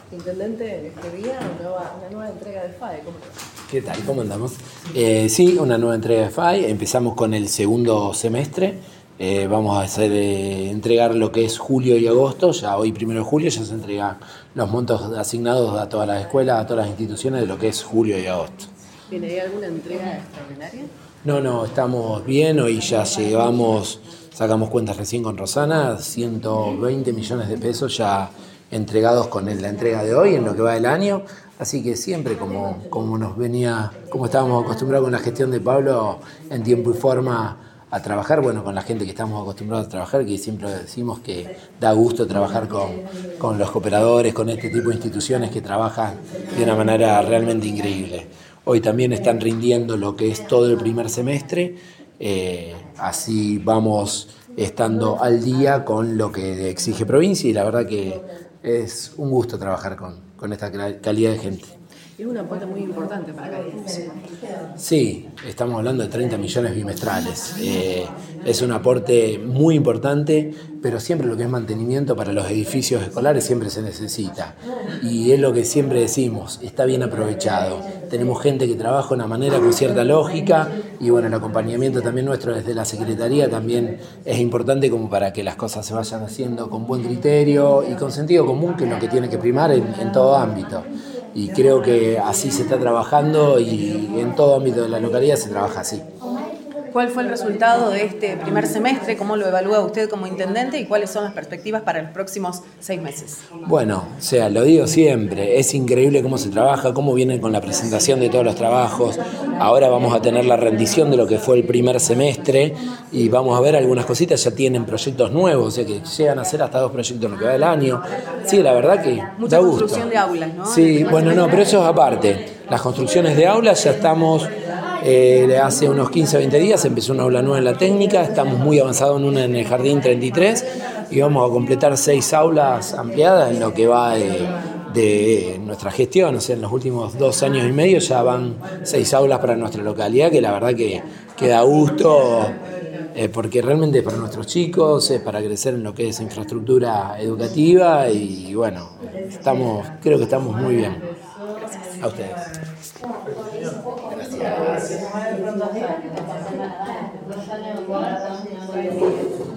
Intendente, este día una nueva entrega de FAE. ¿Cómo te va? ¿Qué tal? ¿Cómo andamos? Sí, una nueva entrega de FAE. Empezamos con el segundo semestre. Vamos a hacer entregar lo que es julio y agosto. Ya hoy, 1 de julio, ya se entregan los montos asignados a todas las escuelas, a todas las instituciones de lo que es julio y agosto. ¿Viene ahí alguna entrega extraordinaria? No, estamos bien. Hoy ya sacamos cuentas recién con Rosana, 120 millones de pesos ya entregados con la entrega de hoy en lo que va del año. Así que siempre como estábamos acostumbrados con la gestión de Pablo, en tiempo y forma a trabajar, bueno, con la gente que estamos acostumbrados a trabajar, que siempre decimos que da gusto trabajar con los cooperadores, con este tipo de instituciones que trabajan de una manera realmente increíble. Hoy también están rindiendo lo que es todo el primer semestre, así vamos estando al día con lo que exige provincia y la verdad que es un gusto trabajar con esta calidad de gente. Es un aporte muy importante para cada institución. Sí, estamos hablando de 30 millones bimestrales. Es un aporte muy importante, pero siempre lo que es mantenimiento para los edificios escolares siempre se necesita. Y es lo que siempre decimos, está bien aprovechado. Tenemos gente que trabaja de una manera con cierta lógica y bueno, el acompañamiento también nuestro desde la Secretaría también es importante como para que las cosas se vayan haciendo con buen criterio y con sentido común, que es lo que tiene que primar en todo ámbito. Y creo que así se está trabajando y en todo ámbito de la localidad se trabaja así. ¿Cuál fue el resultado de este primer semestre? ¿Cómo lo evalúa usted como intendente? ¿Y cuáles son las perspectivas para los próximos 6 meses? Bueno, o sea, lo digo siempre, es increíble cómo se trabaja, cómo vienen con la presentación de todos los trabajos. Ahora vamos a tener la rendición de lo que fue el primer semestre y vamos a ver algunas cositas, ya tienen proyectos nuevos, o sea que llegan a ser hasta 2 proyectos en lo que va del año. Sí, la verdad que mucha da gusto. Construcción de aulas, ¿no? Sí, bueno, no, pero eso es aparte. Las construcciones de aulas ya estamos... hace unos 15 o 20 días empezó una aula nueva en la técnica, estamos muy avanzados en una en el Jardín 33 y vamos a completar 6 aulas ampliadas en lo que va de nuestra gestión. O sea, en los últimos 2 años y medio ya van 6 aulas para nuestra localidad, que la verdad que da gusto, porque realmente es para nuestros chicos, es para crecer en lo que es infraestructura educativa y bueno, creo que estamos muy bien. Gracias. A ustedes. Gracias.